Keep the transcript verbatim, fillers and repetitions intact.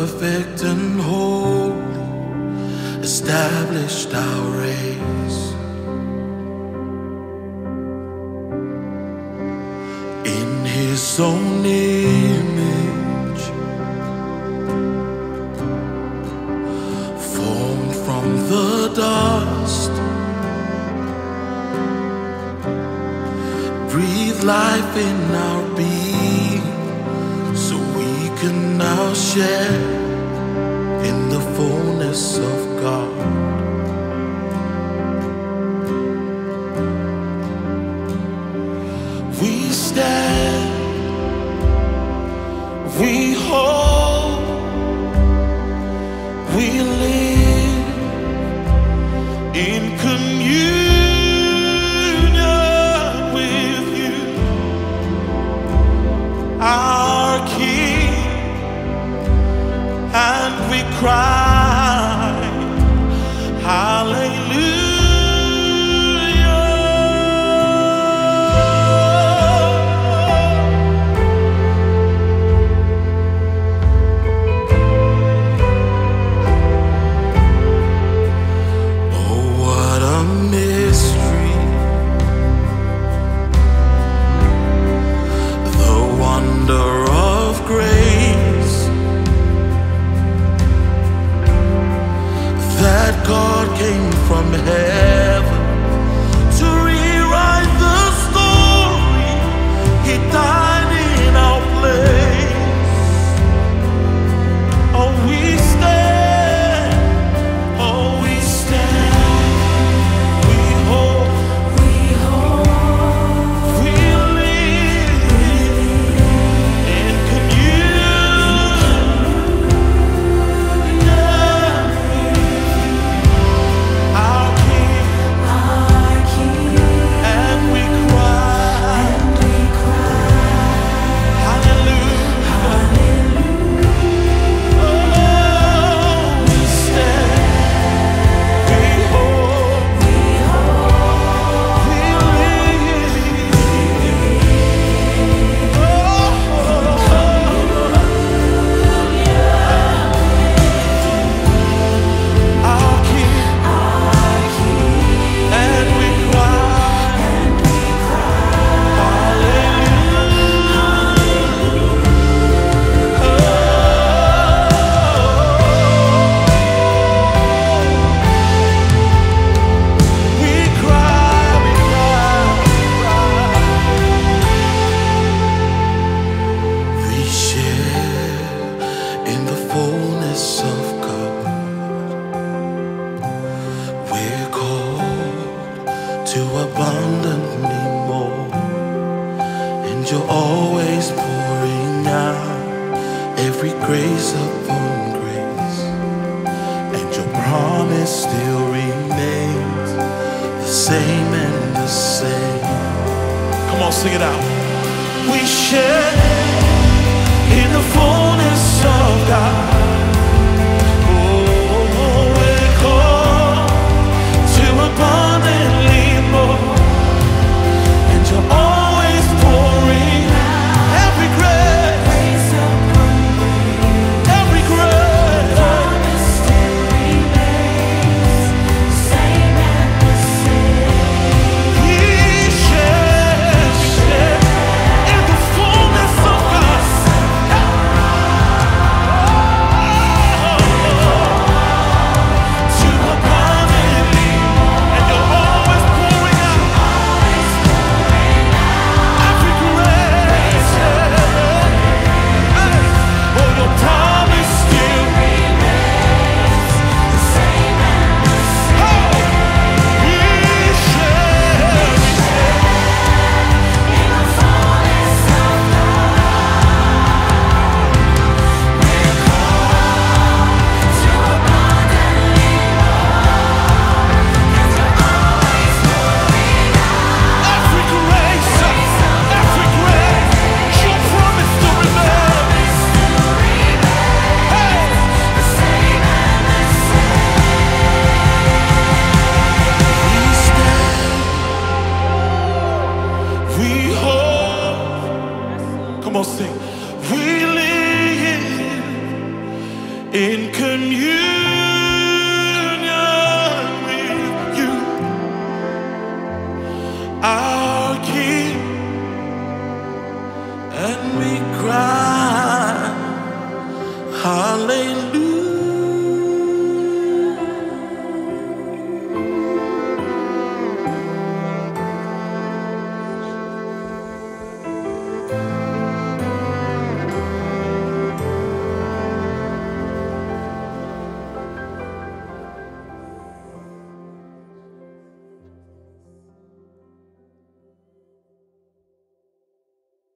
perfect and holy, established our race. In His own image, formed from the dust, breathe life in our being, so we can now share in the fullness of God. We stand, we hold, we live in communion with you, our King, and we cry, hallelujah. God came from heaven to rewrite the story. He died in our place. Oh, we stand. Oh, we stand. We hope. We hope. We live in communion. Our King, our King, and we cry, and we cry, hallelujah, hallelujah. Oh, we stand, we hope, we hope, we live. Oh, our King. And we cry, and we cry, hallelujah. Oh, we cry, we cry, we cry. We share in the fullness of God. We're called to abundantly more, and you're always pouring out every grace upon grace, and your promise still remains the same and the same. Come on, sing it out. We share in the fullness of God. Oh, we're called to abundantly more, and you're always pouring every grace, every grace. Promise still remains, same and the same. We share, we share in the fullness of God. in communion with you, our King, and we cry, hallelujah.